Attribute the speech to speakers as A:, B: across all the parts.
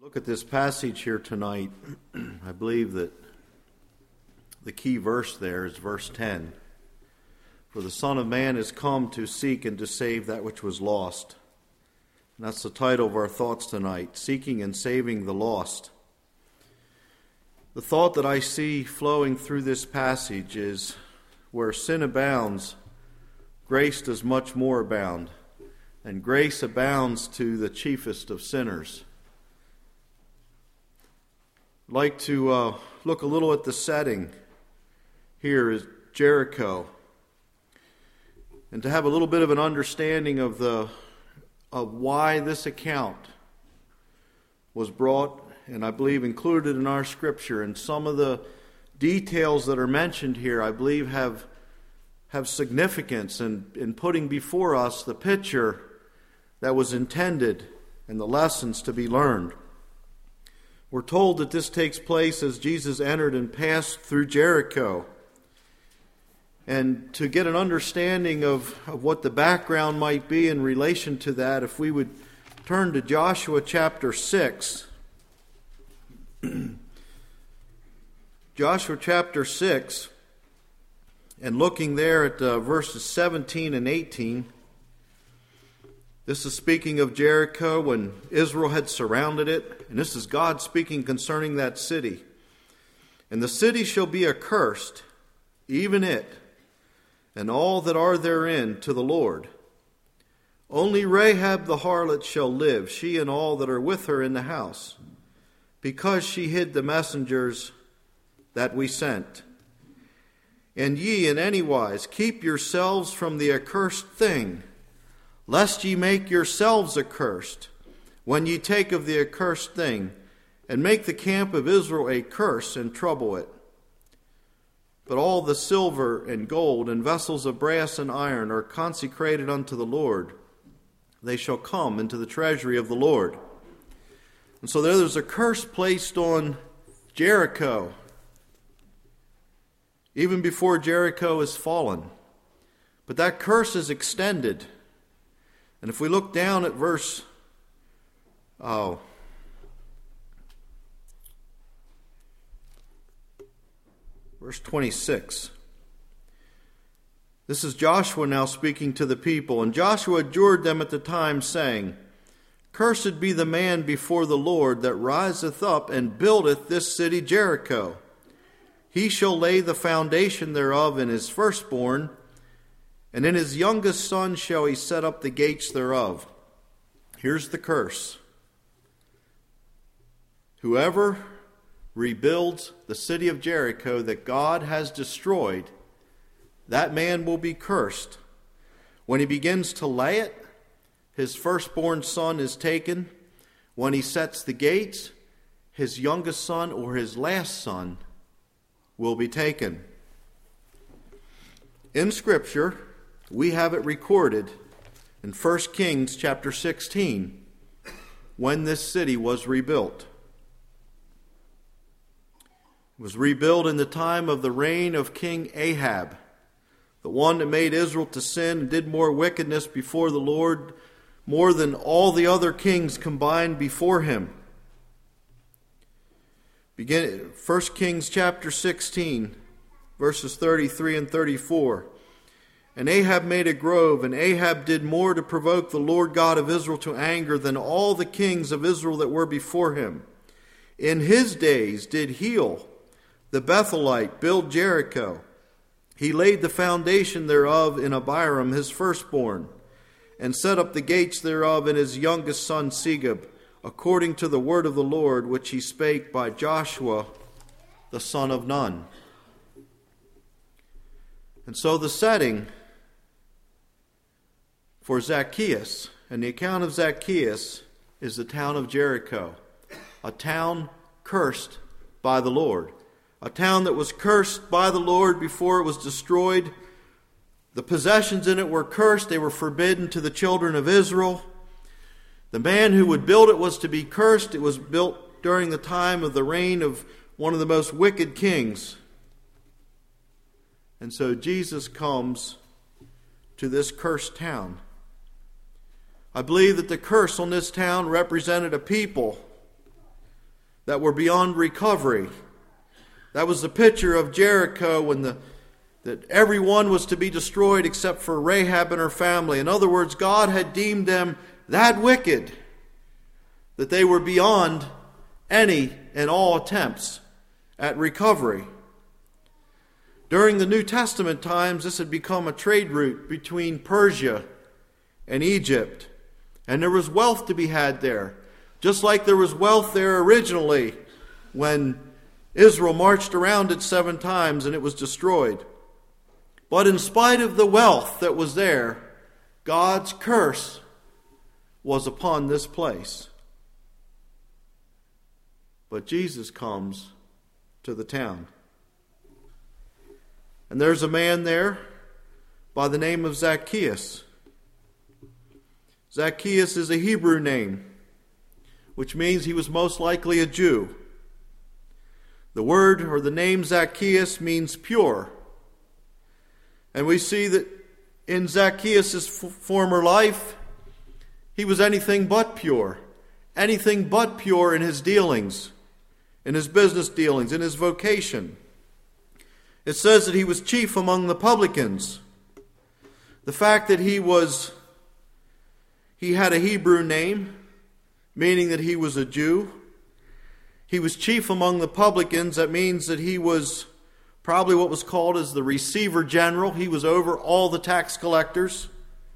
A: Look at this passage here tonight. I believe that the key verse there is verse 10. For the Son of Man is come to seek and to save that which was lost. And that's the title of our thoughts tonight, Seeking and Saving the Lost. The thought that I see flowing through this passage is where sin abounds, grace does much more abound. And grace abounds to the chiefest of sinners. I'd like to look a little at the setting. Here is Jericho. And to have a little bit of an understanding of why this account was brought, and I believe included in our scripture. And some of the details that are mentioned here, I believe, have significance in putting before us the picture that was intended and the lessons to be learned. We're told that this takes place as Jesus entered and passed through Jericho. And to get an understanding of what the background might be in relation to that, if we would turn to Joshua chapter 6. Joshua chapter 6, and looking there at verses 17 and 18. This is speaking of Jericho when Israel had surrounded it. And this is God speaking concerning that city. And the city shall be accursed, even it, and all that are therein, to the Lord. Only Rahab the harlot shall live, she and all that are with her in the house, because she hid the messengers that we sent. And ye in any wise keep yourselves from the accursed thing, lest ye make yourselves accursed, when ye take of the accursed thing, and make the camp of Israel a curse, and trouble it. But all the silver and gold, and vessels of brass and iron, are consecrated unto the Lord. They shall come into the treasury of the Lord. And so there's a curse placed on Jericho, even before Jericho is fallen. But that curse is extended. And if we look down at verse 26. This is Joshua now speaking to the people. And Joshua adjured them at the time, saying, Cursed be the man before the Lord that riseth up and buildeth this city Jericho. He shall lay the foundation thereof in his firstborn, and in his youngest son shall he set up the gates thereof. Here's the curse. Whoever rebuilds the city of Jericho that God has destroyed, that man will be cursed. When he begins to lay it, his firstborn son is taken. When he sets the gates, his youngest son or his last son will be taken. In Scripture, we have it recorded in 1 Kings chapter 16 when this city was rebuilt. It was rebuilt in the time of the reign of King Ahab, the one that made Israel to sin and did more wickedness before the Lord, more than all the other kings combined before him. 1 Kings chapter 16, verses 33 and 34. And Ahab made a grove, and Ahab did more to provoke the Lord God of Israel to anger than all the kings of Israel that were before him. In his days did Heel, the Bethelite, build Jericho. He laid the foundation thereof in Abiram his firstborn, and set up the gates thereof in his youngest son Segub, according to the word of the Lord which he spake by Joshua the son of Nun. And so the setting for Zacchaeus, and the account of Zacchaeus, is the town of Jericho, a town cursed by the Lord, a town that was cursed by the Lord before it was destroyed. The possessions in it were cursed. They were forbidden to the children of Israel. The man who would build it was to be cursed. It was built during the time of the reign of one of the most wicked kings. And so Jesus comes to this cursed town. I believe that the curse on this town represented a people that were beyond recovery. That was the picture of Jericho when that everyone was to be destroyed except for Rahab and her family. In other words, God had deemed them that wicked that they were beyond any and all attempts at recovery. During the New Testament times, this had become a trade route between Persia and Egypt. And there was wealth to be had there, just like there was wealth there originally when Israel marched around it 7 times and it was destroyed. But in spite of the wealth that was there, God's curse was upon this place. But Jesus comes to the town. And there's a man there by the name of Zacchaeus. Zacchaeus is a Hebrew name, which means he was most likely a Jew. The word or the name Zacchaeus means pure. And we see that in Zacchaeus' former life, he was anything but pure. Anything but pure in his dealings, in his business dealings, in his vocation. It says that he was chief among the publicans. The fact that he had a Hebrew name, meaning that he was a Jew. He was chief among the publicans. That means that he was probably what was called as the receiver general. He was over all the tax collectors.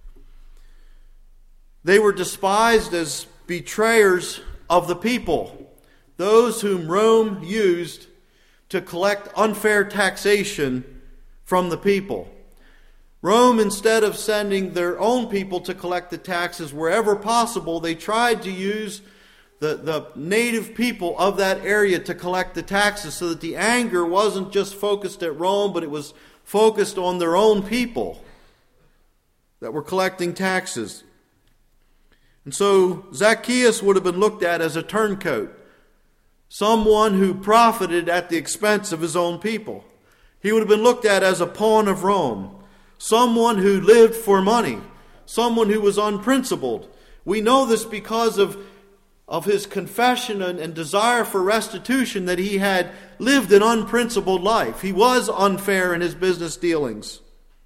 A: They were despised as betrayers of the people, those whom Rome used to collect unfair taxation from the people. Rome, instead of sending their own people to collect the taxes wherever possible, they tried to use the native people of that area to collect the taxes, so that the anger wasn't just focused at Rome, but it was focused on their own people that were collecting taxes. And so Zacchaeus would have been looked at as a turncoat, someone who profited at the expense of his own people. He would have been looked at as a pawn of Rome, someone who lived for money, someone who was unprincipled. We know this because of his confession and desire for restitution, that he had lived an unprincipled life. He was unfair in his business dealings.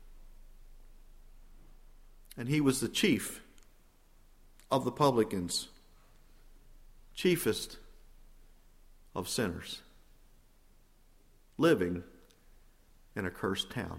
A: And he was the chief of the publicans, chiefest of sinners, living in a cursed town.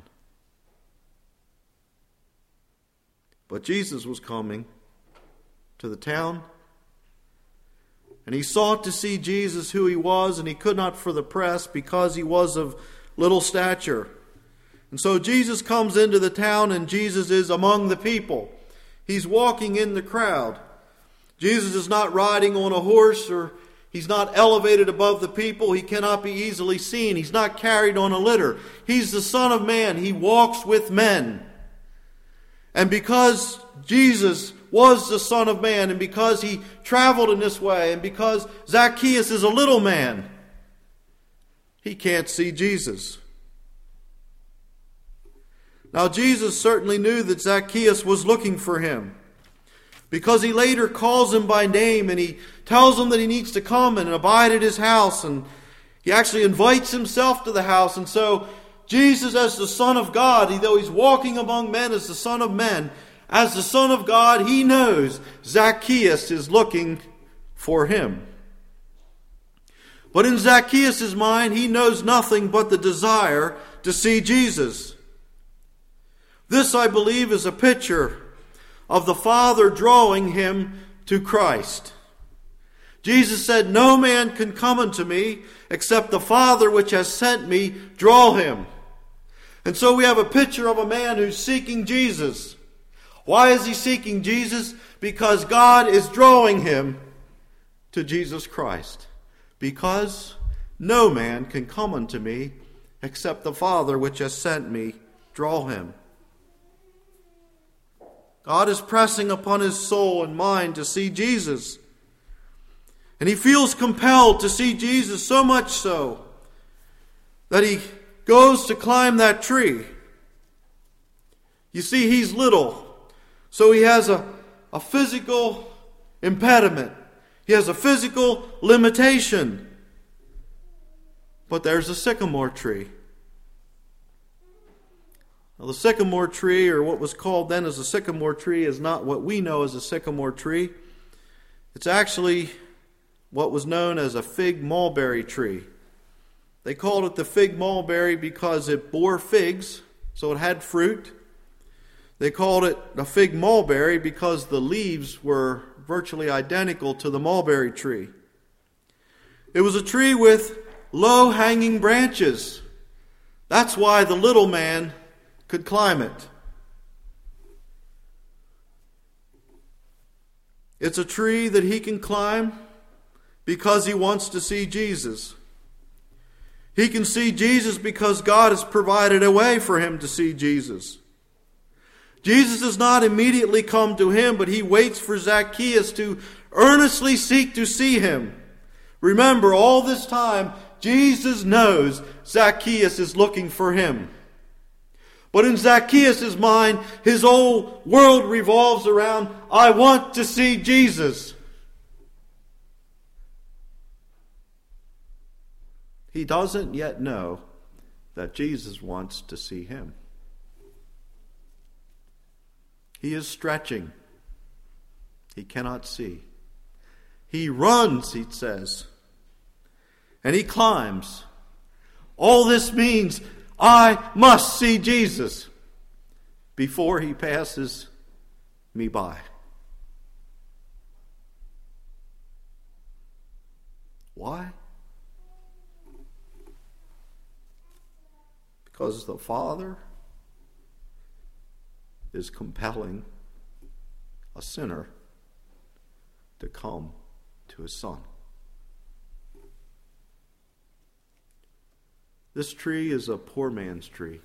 A: But Jesus was coming to the town, and he sought to see Jesus who he was, and he could not for the press because he was of little stature. And so Jesus comes into the town, and Jesus is among the people. He's walking in the crowd. Jesus is not riding on a horse, or he's not elevated above the people. He cannot be easily seen. He's not carried on a litter. He's the Son of Man. He walks with men. And because Jesus was the Son of Man, and because he traveled in this way, and because Zacchaeus is a little man, he can't see Jesus. Now, Jesus certainly knew that Zacchaeus was looking for him, because he later calls him by name, and he tells him that he needs to come and abide at his house, and he actually invites himself to the house. And so Jesus, as the Son of God, though he's walking among men as the Son of Men, as the Son of God, he knows Zacchaeus is looking for him. But in Zacchaeus' mind, he knows nothing but the desire to see Jesus. This, I believe, is a picture of the Father drawing him to Christ. Jesus said, "No man can come unto me except the Father which has sent me draw him." And so we have a picture of a man who's seeking Jesus. Why is he seeking Jesus? Because God is drawing him to Jesus Christ. Because no man can come unto me except the Father which has sent me draw him. God is pressing upon his soul and mind to see Jesus. And he feels compelled to see Jesus, so much so that he goes to climb that tree. You see, he's little, so he has a physical impediment. He has a physical limitation. but there's a sycamore tree. Now, the sycamore tree, or what was called then as a sycamore tree, is not what we know as a sycamore tree. It's actually what was known as a fig mulberry tree. They called it the fig mulberry because it bore figs, so it had fruit. They called it a fig mulberry because the leaves were virtually identical to the mulberry tree. It was a tree with low-hanging branches. That's why the little man could climb it. It's a tree that he can climb because he wants to see Jesus. He can see Jesus because God has provided a way for him to see Jesus. Jesus does not immediately come to him, but he waits for Zacchaeus to earnestly seek to see him. Remember, all this time, Jesus knows Zacchaeus is looking for him. But in Zacchaeus' mind, his whole world revolves around, I want to see Jesus. He doesn't yet know that Jesus wants to see him. He is stretching. He cannot see. He runs, he says, and he climbs. All this means, I must see Jesus before he passes me by. Why? Because the Father is compelling a sinner to come to his Son. This tree is a poor man's tree.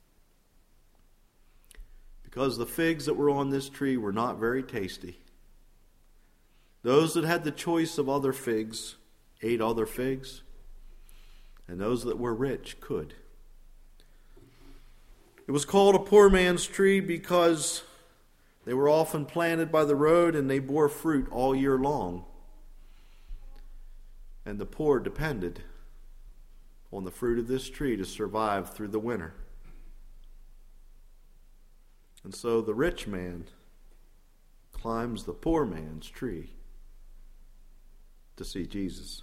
A: Because the figs that were on this tree were not very tasty. Those that had the choice of other figs ate other figs, and those that were rich could. It was called a poor man's tree because they were often planted by the road and they bore fruit all year long. And the poor depended on the fruit of this tree to survive through the winter. And so the rich man climbs the poor man's tree to see Jesus.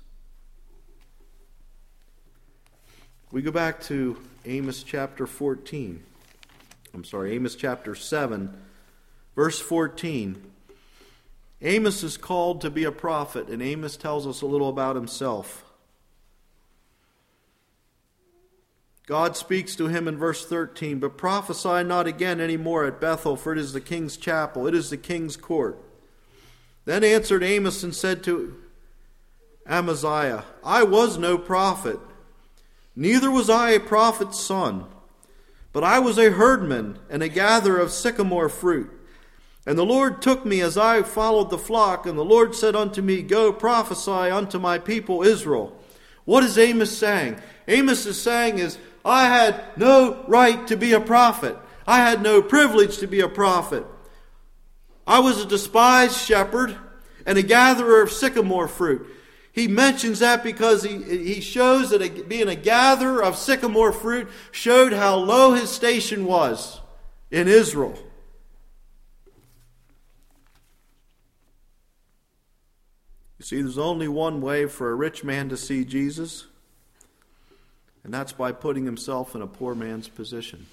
A: We go back to Amos chapter 7, verse 14. Amos is called to be a prophet, and Amos tells us a little about himself. God speaks to him in verse 13, but prophesy not again any more at Bethel, for it is the king's chapel, it is the king's court. Then answered Amos and said to Amaziah, I was no prophet, neither was I a prophet's son, but I was a herdman and a gatherer of sycamore fruit. And the Lord took me as I followed the flock, and the Lord said unto me, Go prophesy unto my people Israel. What is Amos saying? Amos is saying I had no right to be a prophet. I had no privilege to be a prophet. I was a despised shepherd and a gatherer of sycamore fruit. He mentions that because he shows that being a gatherer of sycamore fruit showed how low his station was in Israel. You see, there's only one way for a rich man to see Jesus, and that's by putting himself in a poor man's position.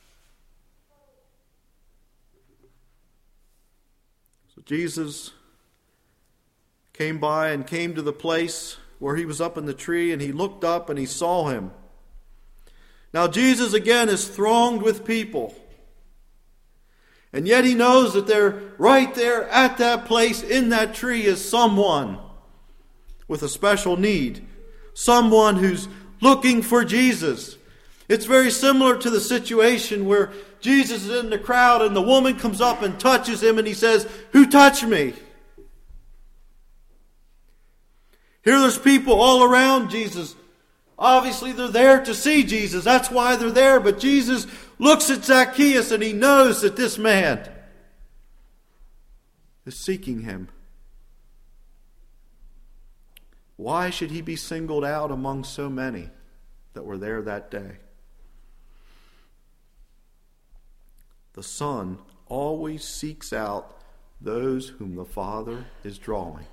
A: So Jesus came by and came to the place where he was up in the tree, and he looked up and he saw him. Now Jesus again is thronged with people. And yet he knows that right there at that place in that tree is someone with a special need. Someone who's looking for Jesus. It's very similar to the situation where Jesus is in the crowd and the woman comes up and touches him and he says, Who touched me? Here there's people all around Jesus. Obviously they're there to see Jesus. That's why they're there. But Jesus looks at Zacchaeus and he knows that this man is seeking him. Why should he be singled out among so many? that were there that day. The Son always seeks out those whom the Father is drawing.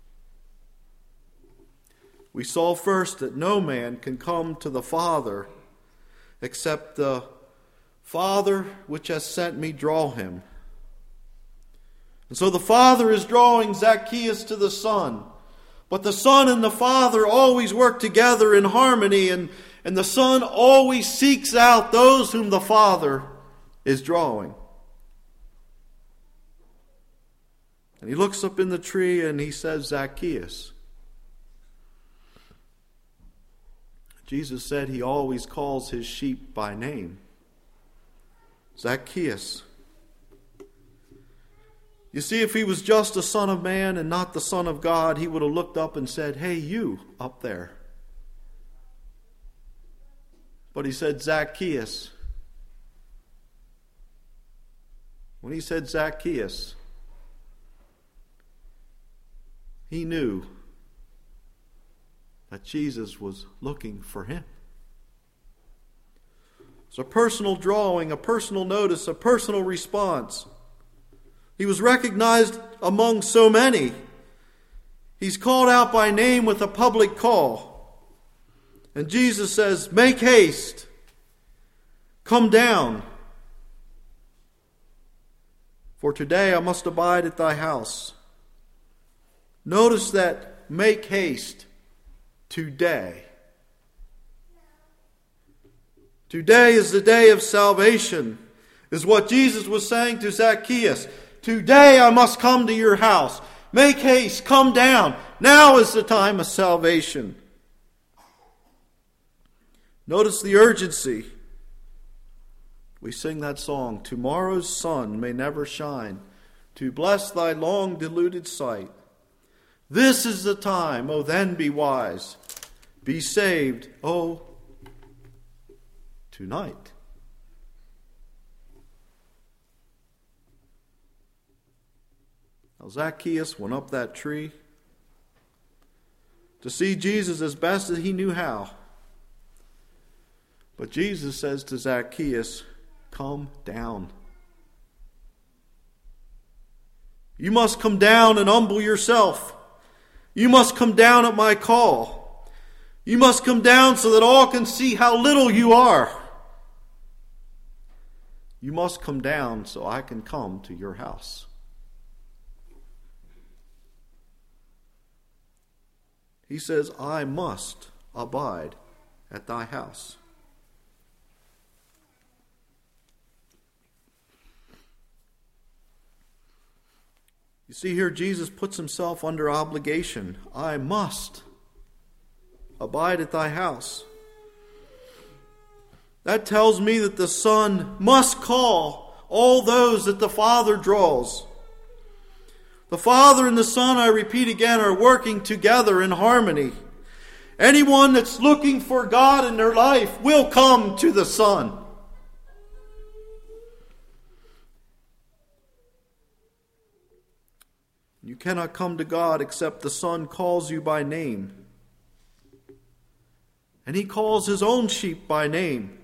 A: We saw first that no man can come to the Father except the Father which has sent me draw him. And so the Father is drawing Zacchaeus to the Son. But the Son and the Father always work together in harmony, and the Son always seeks out those whom the Father is drawing. And he looks up in the tree and he says, Zacchaeus. Jesus said he always calls his sheep by name. Zacchaeus. You see, if he was just a son of man and not the Son of God, he would have looked up and said, hey, you up there. But he said, Zacchaeus. When he said Zacchaeus, he knew that Jesus was looking for him. It's a personal drawing, a personal notice, a personal response. He was recognized among so many. He's called out by name with a public call. And Jesus says, make haste. Come down. For today I must abide at thy house. Notice that make haste today. Today is the day of salvation, is what Jesus was saying to Zacchaeus. Today I must come to your house. Make haste, come down. Now is the time of salvation. Notice the urgency. We sing that song, tomorrow's sun may never shine, to bless thy long deluded sight. This is the time, oh then be wise, be saved, oh, tonight. Now Zacchaeus went up that tree to see Jesus as best as he knew how. But Jesus says to Zacchaeus, come down. You must come down and humble yourself. You must come down at my call. You must come down so that all can see how little you are. You must come down so I can come to your house. He says, I must abide at thy house. You see here, Jesus puts himself under obligation. I must abide at thy house. That tells me that the Son must call all those that the Father draws. The Father and the Son, I repeat again, are working together in harmony. Anyone that's looking for God in their life will come to the Son. You cannot come to God except the Son calls you by name. And he calls his own sheep by name.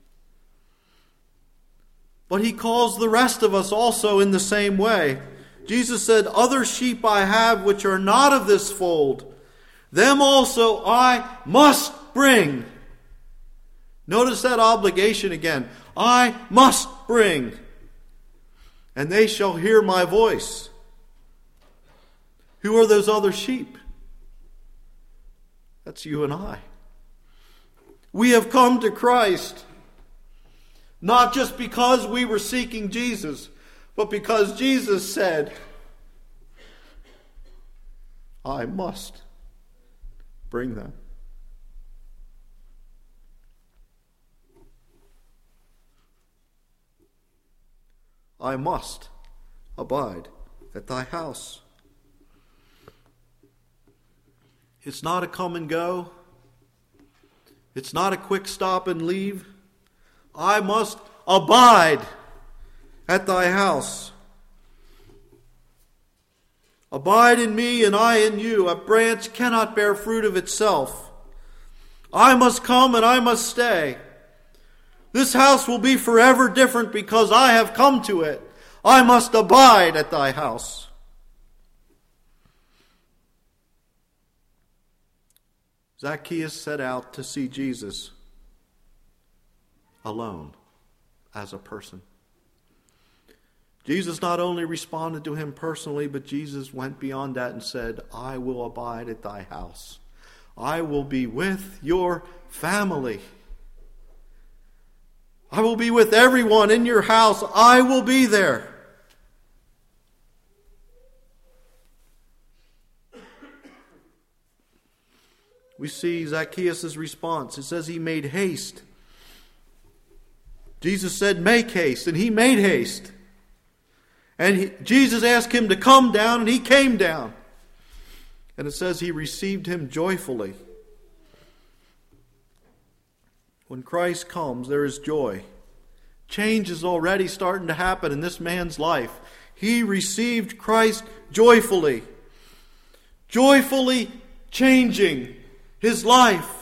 A: But he calls the rest of us also in the same way. Jesus said, other sheep I have which are not of this fold, them also I must bring. Notice that obligation again. I must bring. And they shall hear my voice. Who are those other sheep? That's you and I. We have come to Christ, not just because we were seeking Jesus, but because Jesus said, I must bring them. I must abide at thy house. It's not a come and go. It's not a quick stop and leave. I must abide at thy house. Abide in me and I in you. A branch cannot bear fruit of itself. I must come and I must stay. This house will be forever different because I have come to it. I must abide at thy house. Zacchaeus set out to see Jesus alone as a person. Jesus not only responded to him personally, but Jesus went beyond that and said, I will abide at thy house. I will be with your family. I will be with everyone in your house. I will be there. We see Zacchaeus' response. It says he made haste. Jesus said, make haste, and he made haste. And Jesus asked him to come down, and he came down. And it says he received him joyfully. When Christ comes, there is joy. Change is already starting to happen in this man's life. He received Christ joyfully. Joyfully changing his life.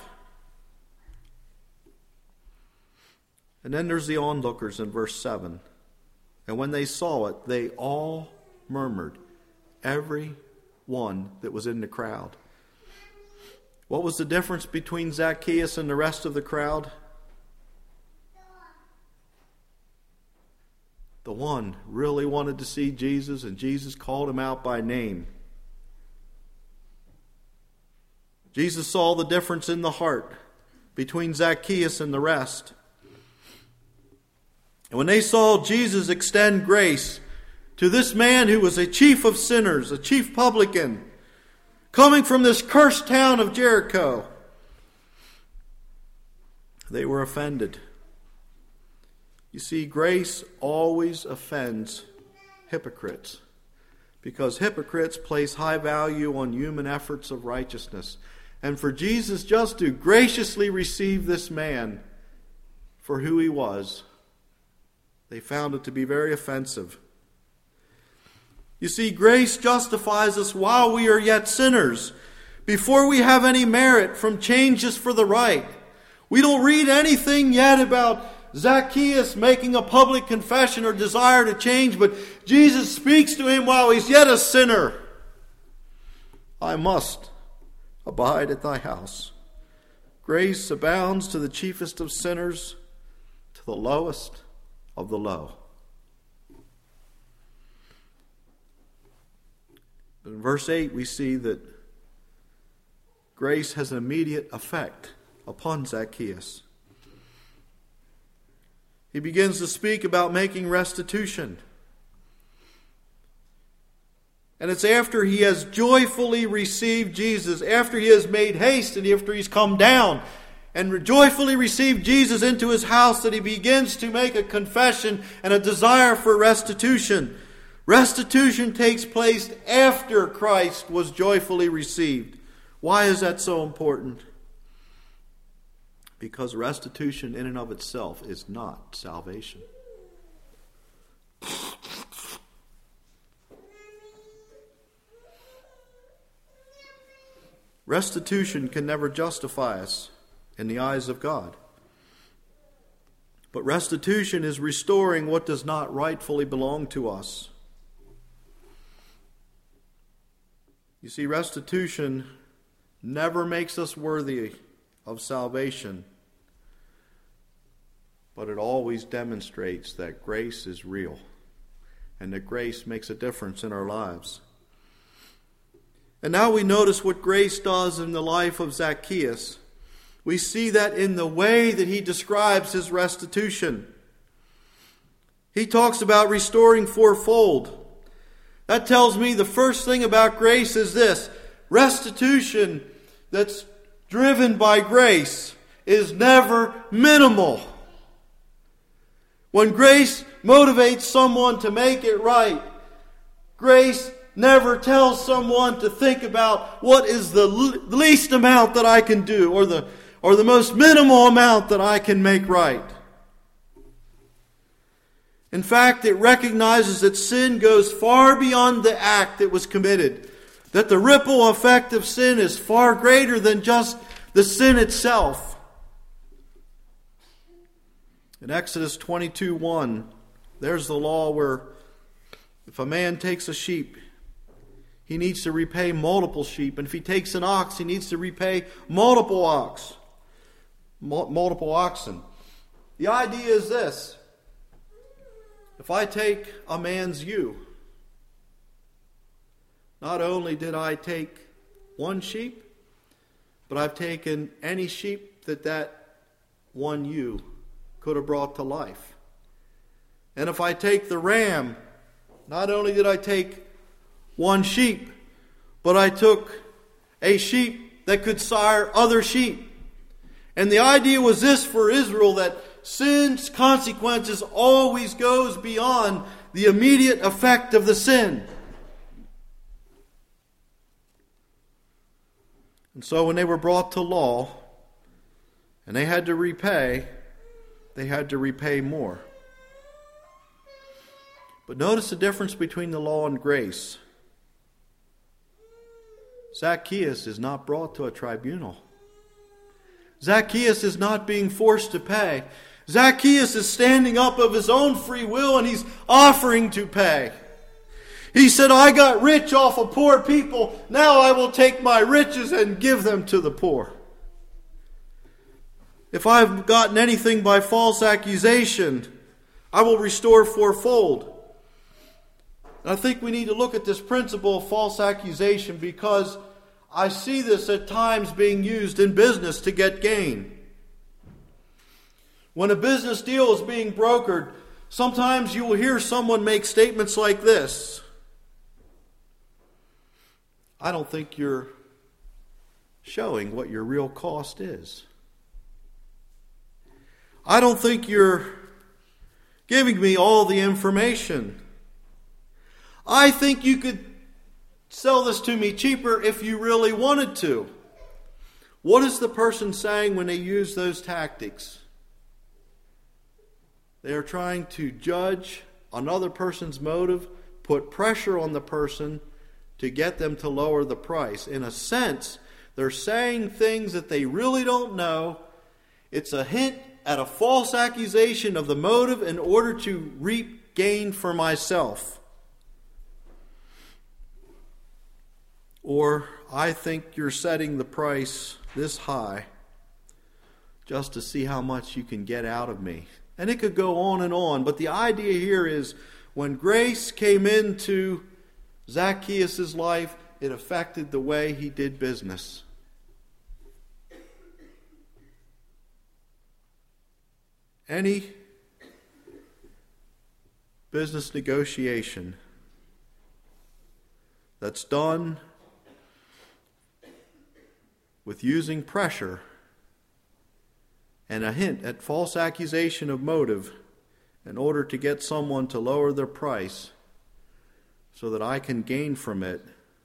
A: And then there's the onlookers in verse 7. And when they saw it, they all murmured. Every one that was in the crowd. What was the difference between Zacchaeus and the rest of the crowd? The one really wanted to see Jesus, and Jesus called him out by name. Jesus saw the difference in the heart between Zacchaeus and the rest. And when they saw Jesus extend grace to this man who was a chief of sinners, a chief publican, coming from this cursed town of Jericho, they were offended. You see, grace always offends hypocrites, because hypocrites place high value on human efforts of righteousness. And for Jesus just to graciously receive this man for who he was, they found it to be very offensive. You see, grace justifies us while we are yet sinners, before we have any merit from changes for the right. We don't read anything yet about Zacchaeus making a public confession or desire to change, but Jesus speaks to him while he's yet a sinner. I must abide at thy house. Grace abounds to the chiefest of sinners, to the lowest of the low. In verse 8, we see that grace has an immediate effect upon Zacchaeus. He begins to speak about making restitution. And it's after he has joyfully received Jesus, after he has made haste and after he's come down and joyfully received Jesus into his house, that he begins to make a confession and a desire for restitution. Restitution takes place after Christ was joyfully received. Why is that so important? Because restitution in and of itself is not salvation. Restitution can never justify us in the eyes of God. But restitution is restoring what does not rightfully belong to us. You see, restitution never makes us worthy of salvation, but it always demonstrates that grace is real and that grace makes a difference in our lives. And now we notice what grace does in the life of Zacchaeus. We see that in the way that he describes his restitution. He talks about restoring fourfold. That tells me the first thing about grace is this: restitution that's driven by grace is never minimal. When grace motivates someone to make it right, grace never tells someone to think about what is the least amount that I can do, or the most minimal amount that I can make right. In fact, it recognizes that sin goes far beyond the act that was committed. That the ripple effect of sin is far greater than just the sin itself. In Exodus 22:1, there's the law where if a man takes a sheep, he needs to repay multiple sheep. And if he takes an ox, he needs to repay multiple oxen. The idea is this. If I take a man's ewe, not only did I take one sheep, but I've taken any sheep that one ewe could have brought to life. And if I take the ram, not only did I take one sheep, but I took a sheep that could sire other sheep. And the idea was this for Israel, that sin's consequences always goes beyond the immediate effect of the sin. And so when they were brought to law, and they had to repay more. But notice the difference between the law and grace. Zacchaeus is not brought to a tribunal. Zacchaeus is not being forced to pay. Zacchaeus is standing up of his own free will and he's offering to pay. He said, I got rich off of poor people. Now I will take my riches and give them to the poor. If I've gotten anything by false accusation, I will restore fourfold. And I think we need to look at this principle of false accusation because I see this at times being used in business to get gain. When a business deal is being brokered, sometimes you will hear someone make statements like this. I don't think you're showing what your real cost is. I don't think you're giving me all the information. I think you could sell this to me cheaper if you really wanted to. What is the person saying when they use those tactics? They are trying to judge another person's motive, put pressure on the person to get them to lower the price. In a sense, they're saying things that they really don't know. It's a hint at a false accusation of the motive in order to reap gain for myself. Or, I think you're setting the price this high just to see how much you can get out of me. And it could go on, but the idea here is when grace came into Zacchaeus' life, it affected the way he did business. Any business negotiation that's done with using pressure and a hint at false accusation of motive in order to get someone to lower their price so that I can gain from it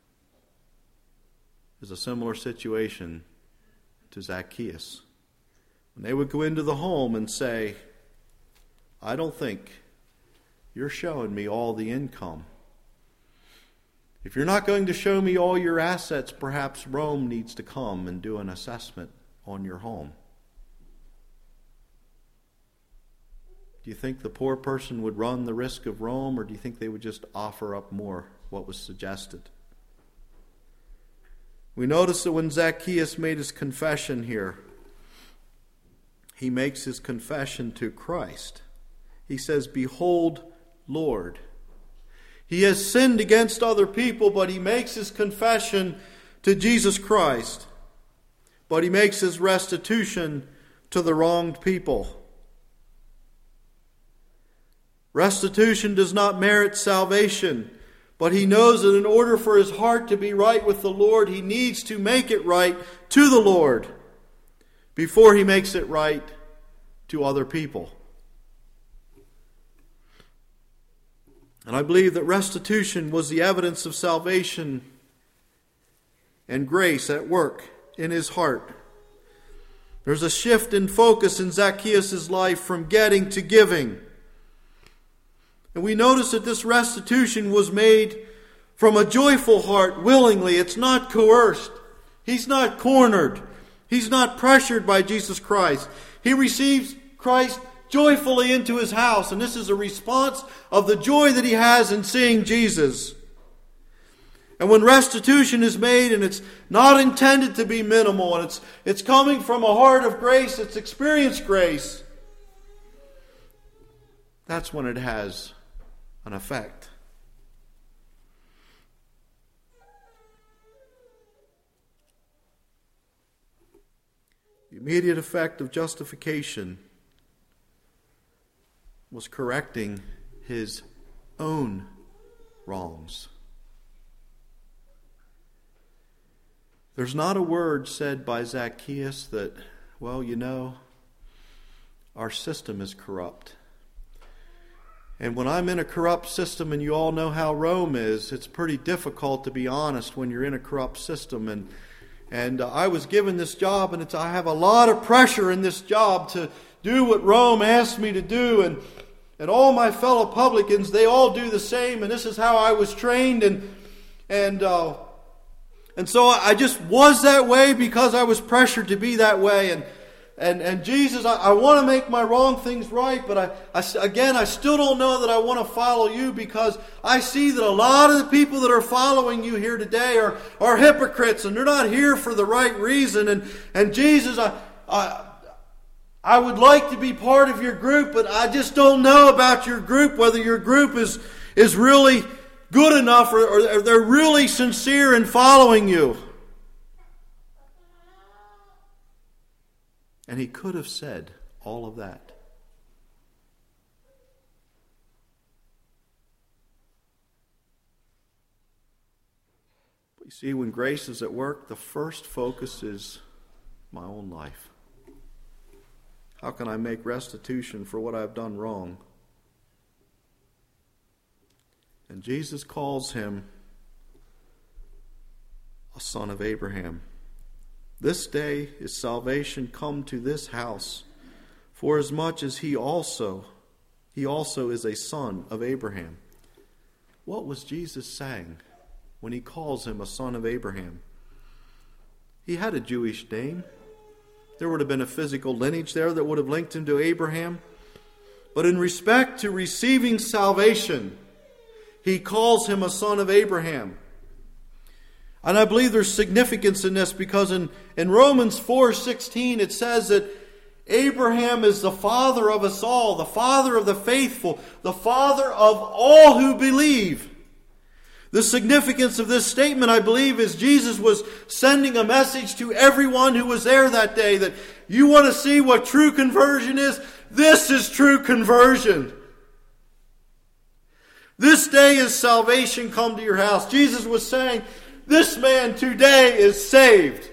A: is a similar situation to Zacchaeus. When they would go into the home and say, I don't think you're showing me all the income. If you're not going to show me all your assets, perhaps Rome needs to come and do an assessment on your home. Do you think the poor person would run the risk of Rome, or do you think they would just offer up more what was suggested? We notice that when Zacchaeus made his confession here, he makes his confession to Christ. He says, Behold, Lord. He has sinned against other people, but he makes his confession to Jesus Christ. But he makes his restitution to the wronged people. Restitution does not merit salvation, but he knows that in order for his heart to be right with the Lord, he needs to make it right to the Lord before he makes it right to other people. And I believe that restitution was the evidence of salvation and grace at work in his heart. There's a shift in focus in Zacchaeus' life from getting to giving. And we notice that this restitution was made from a joyful heart, willingly. It's not coerced. He's not cornered. He's not pressured by Jesus Christ. He receives Christ joyfully into his house, and this is a response of the joy that he has in seeing Jesus. And when restitution is made, and it's not intended to be minimal, and it's coming from a heart of grace, it's experienced grace, that's when it has an effect. The immediate effect of justification was correcting his own wrongs. There's not a word said by Zacchaeus that, well, our system is corrupt. And when I'm in a corrupt system, and you all know how Rome is, it's pretty difficult to be honest when you're in a corrupt system. And I was given this job, and I have a lot of pressure in this job to do what Rome asked me to do. And all my fellow publicans, they all do the same. And this is how I was trained. And so I just was that way because I was pressured to be that way. And Jesus, I want to make my wrong things right, but I still don't know that I want to follow you, because I see that a lot of the people that are following you here today are hypocrites, and they're not here for the right reason. And Jesus, I would like to be part of your group, but I just don't know about your group, whether your group is really good enough or they're really sincere in following you. And he could have said all of that. But you see, when grace is at work, the first focus is my own life. How can I make restitution for what I've done wrong? And Jesus calls him a son of Abraham. This day is salvation come to this house, for as much as he also is a son of Abraham. What was Jesus saying when he calls him a son of Abraham? He had a Jewish name. There would have been a physical lineage there that would have linked him to Abraham. But in respect to receiving salvation, he calls him a son of Abraham. And I believe there's significance in this, because in Romans 4:16 it says that Abraham is the father of us all, the father of the faithful, the father of all who believe. The significance of this statement, I believe, is Jesus was sending a message to everyone who was there that day, that you want to see what true conversion is? This is true conversion. This day is salvation come to your house. Jesus was saying, this man today is saved.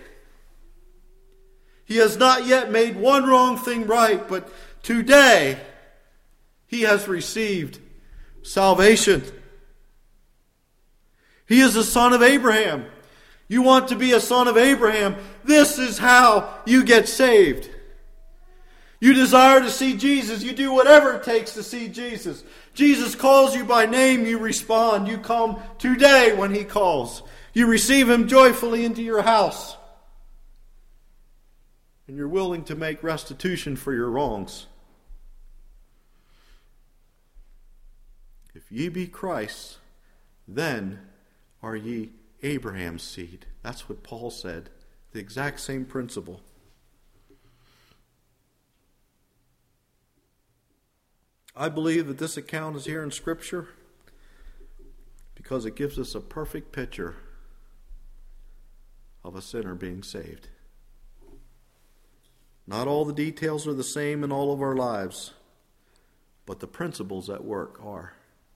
A: He has not yet made one wrong thing right, but today he has received salvation. He is a son of Abraham. You want to be a son of Abraham? This is how you get saved. You desire to see Jesus. You do whatever it takes to see Jesus. Jesus calls you by name. You respond. You come today when he calls. You receive him joyfully into your house. And you're willing to make restitution for your wrongs. If ye be Christ's, then are ye Abraham's seed. That's what Paul said. The exact same principle. I believe that this account is here in Scripture because it gives us a perfect picture of a sinner being saved. Not all the details are the same in all of our lives, but the principles at work are.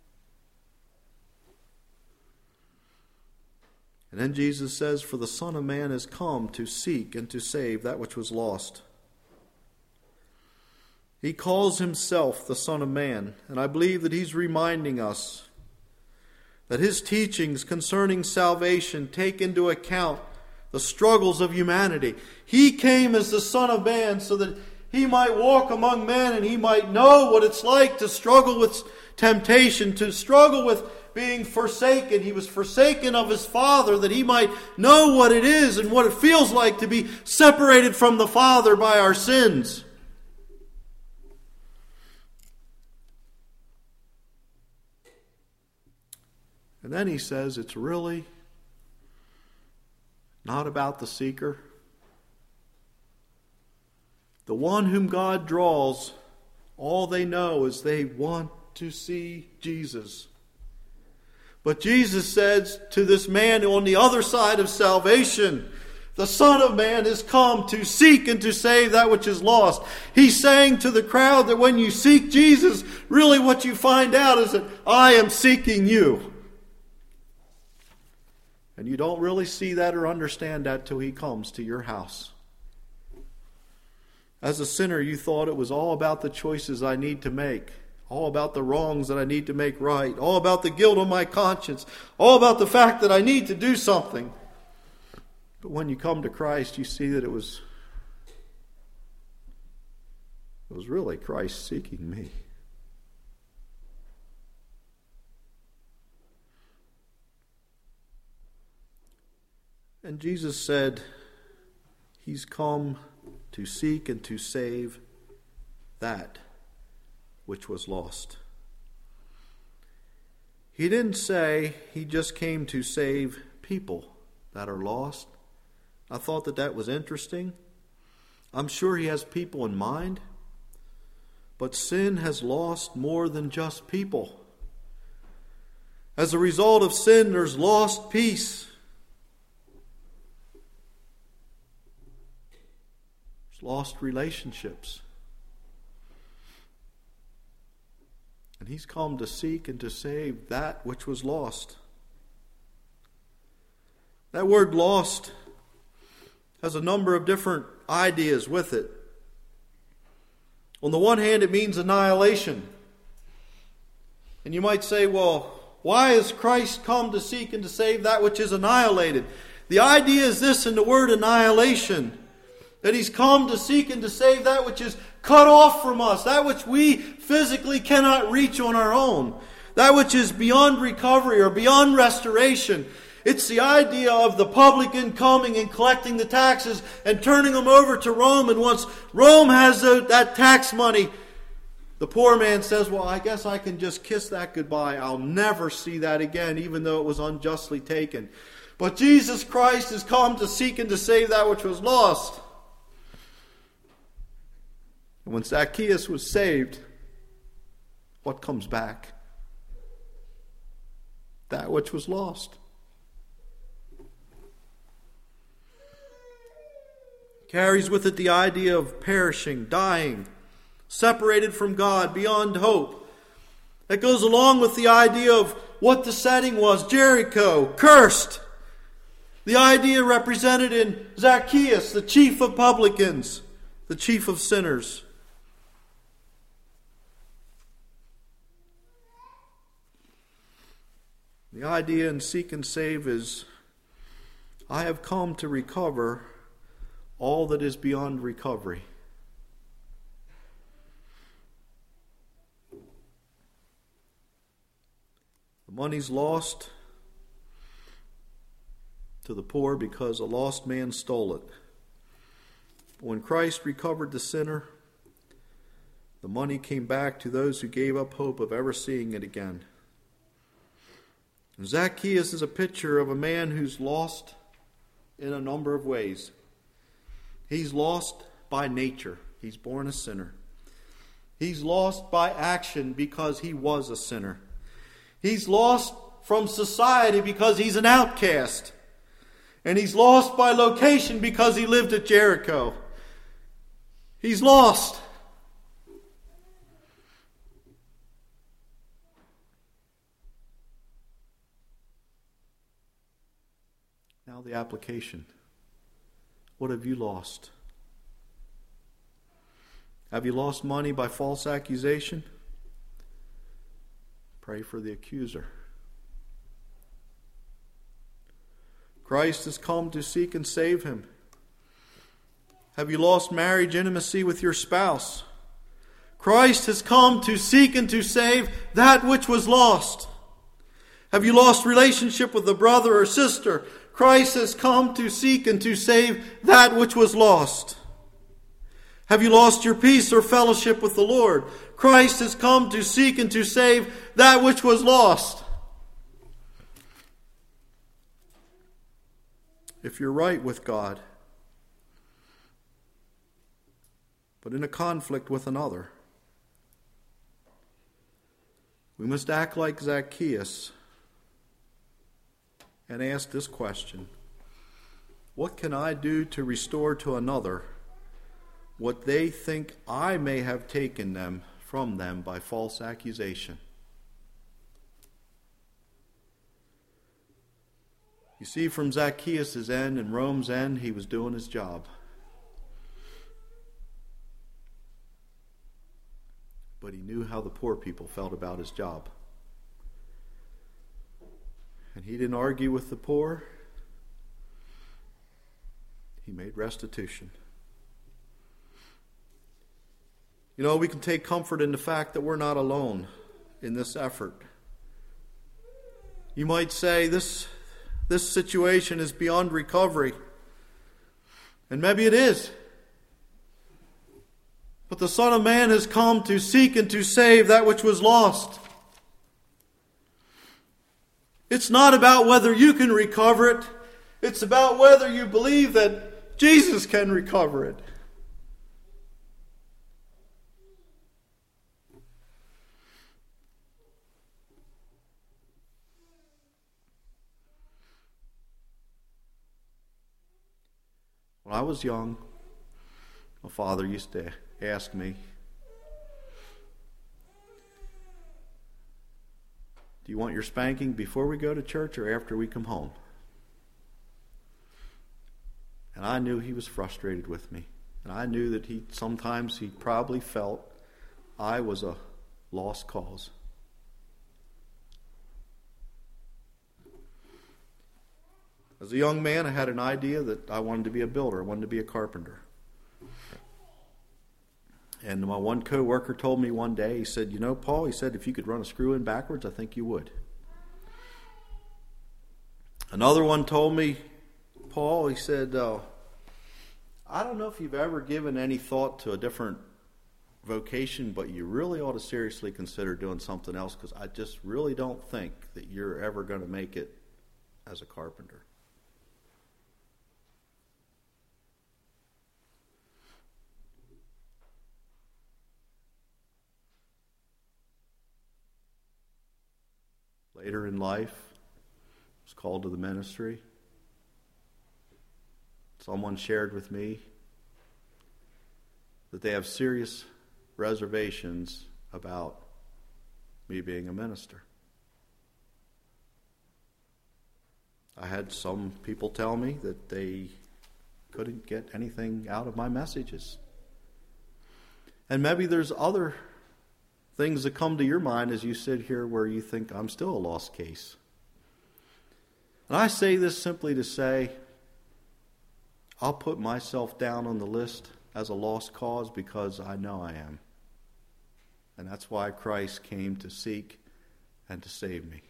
A: And then Jesus says, for the Son of Man is come to seek and to save that which was lost. He calls himself the Son of Man, and I believe that he's reminding us that his teachings concerning salvation take into account the struggles of humanity. He came as the Son of Man so that he might walk among men and he might know what it's like to struggle with temptation, to struggle being forsaken. He was forsaken of his Father that he might know what it is and what it feels like to be separated from the Father by our sins. And then he says it's really not about the seeker. The one whom God draws, all they know is they want to see Jesus. But Jesus says to this man on the other side of salvation, the Son of Man is come to seek and to save that which is lost. He's saying to the crowd that when you seek Jesus, really what you find out is that I am seeking you. And you don't really see that or understand that till he comes to your house. As a sinner, you thought it was all about the choices I need to make, all about the wrongs that I need to make right, all about the guilt on my conscience, all about the fact that I need to do something. But when you come to Christ, you see that it was really Christ seeking me. And Jesus said, He's come to seek and to save that which was lost. He didn't say He just came to save people that are lost. I thought that was interesting. I'm sure He has people in mind. But sin has lost more than just people. As a result of sin, there's lost peace. Lost relationships. And He's come to seek and to save that which was lost. That word lost has a number of different ideas with it. On the one hand, it means annihilation. And you might say, well, why has Christ come to seek and to save that which is annihilated? The idea is this in the word annihilation, that He's come to seek and to save that which is cut off from us, that which we physically cannot reach on our own, that which is beyond recovery or beyond restoration. It's the idea of the publican coming and collecting the taxes and turning them over to Rome. And once Rome has that tax money, the poor man says, well, I guess I can just kiss that goodbye. I'll never see that again, even though it was unjustly taken. But Jesus Christ has come to seek and to save that which was lost. And when Zacchaeus was saved, what comes back? That which was lost. Carries with it the idea of perishing, dying, separated from God, beyond hope. That goes along with the idea of what the setting was. Jericho, cursed. The idea represented in Zacchaeus, the chief of publicans, the chief of sinners. The idea in seek and save is, I have come to recover all that is beyond recovery. The money's lost to the poor because a lost man stole it. But when Christ recovered the sinner, the money came back to those who gave up hope of ever seeing it again. And Zacchaeus is a picture of a man who's lost in a number of ways. He's lost by nature. He's born a sinner. He's lost by action because he was a sinner. He's lost from society because he's an outcast. And he's lost by location because he lived at Jericho. He's lost. Now the application. What have you lost? Have you lost money by false accusation? Pray for the accuser. Christ has come to seek and save him. Have you lost marriage intimacy with your spouse? Christ has come to seek and to save that which was lost. Have you lost relationship with a brother or sister? Christ has come to seek and to save that which was lost. Have you lost your peace or fellowship with the Lord? Christ has come to seek and to save that which was lost. If you're right with God, but in a conflict with another, we must act like Zacchaeus and ask this question: what can I do to restore to another what they think I may have taken from them by false accusation? You see, from Zacchaeus' end and Rome's end, he was doing his job. But he knew how the poor people felt about his job. And he didn't argue with the poor. He made restitution. You know, we can take comfort in the fact that we're not alone in this effort. You might say this situation is beyond recovery. And maybe it is. But the Son of Man has come to seek and to save that which was lost. It's not about whether you can recover it. It's about whether you believe that Jesus can recover it. When I was young, my father used to ask me, "Do you want your spanking before we go to church or after we come home?" And I knew he was frustrated with me. And I knew that sometimes he probably felt I was a lost cause. As a young man, I had an idea that I wanted to be a builder. I wanted to be a carpenter. And my one co-worker told me one day, he said, "You know, Paul," he said, "if you could run a screw in backwards, I think you would." Another one told me, "Paul," he said, "I don't know if you've ever given any thought to a different vocation, but you really ought to seriously consider doing something else, because I just really don't think that you're ever going to make it as a carpenter." Later in life, I was called to the ministry. Someone shared with me that they have serious reservations about me being a minister. I had some people tell me that they couldn't get anything out of my messages. And maybe there's other things that come to your mind as you sit here where you think, I'm still a lost case. And I say this simply to say, I'll put myself down on the list as a lost cause because I know I am. And that's why Christ came to seek and to save me.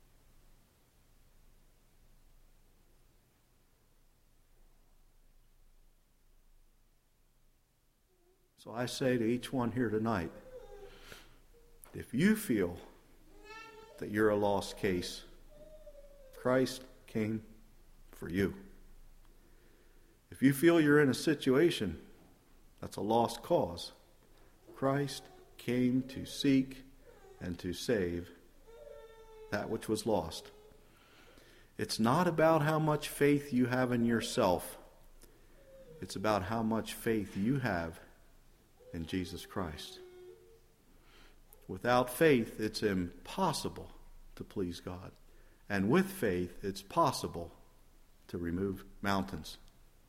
A: So I say to each one here tonight, if you feel that you're a lost case, Christ came for you. If you feel you're in a situation that's a lost cause, Christ came to seek and to save that which was lost. It's not about how much faith you have in yourself. It's about how much faith you have in Jesus Christ. Without faith, it's impossible to please God. And with faith, it's possible to remove mountains.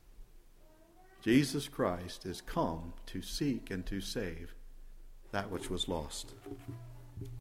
A: Jesus Christ is come to seek and to save that which was lost.